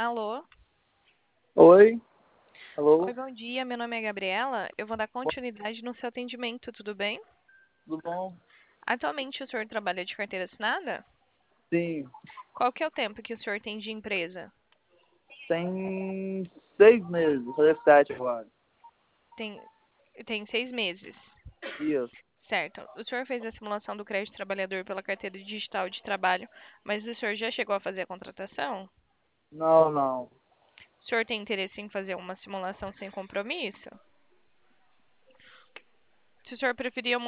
Alô? Oi, Oi, alô, bom dia. Meu nome é Gabriela. Eu vou dar continuidade no seu atendimento, tudo bem? tudo bom? Atualmente o senhor trabalha de carteira assinada? Sim, Qual que é o tempo que o senhor tem de empresa? tem 6 meses, vou fazer 7 agora. Tem, tem 6 meses. Isso. Certo. O senhor fez a simulação do crédito trabalhador pela carteira digital de trabalho, mas o senhor já chegou a fazer a contratação? Não, não. O senhor tem interesse em fazer uma simulação sem compromisso? Se o senhor preferir, eu